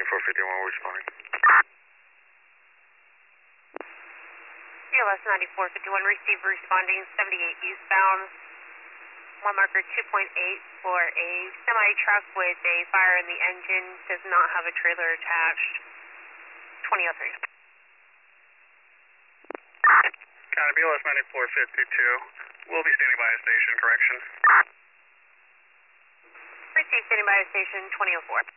9451 responding. BLS 9451, receive responding 78 eastbound. 1 marker 2.8 for a semi-truck with a fire in the engine, does not have a trailer attached. 2003. Got it, BLS 9452. We'll be standing by a station, correction. Receive standing by a station 2004.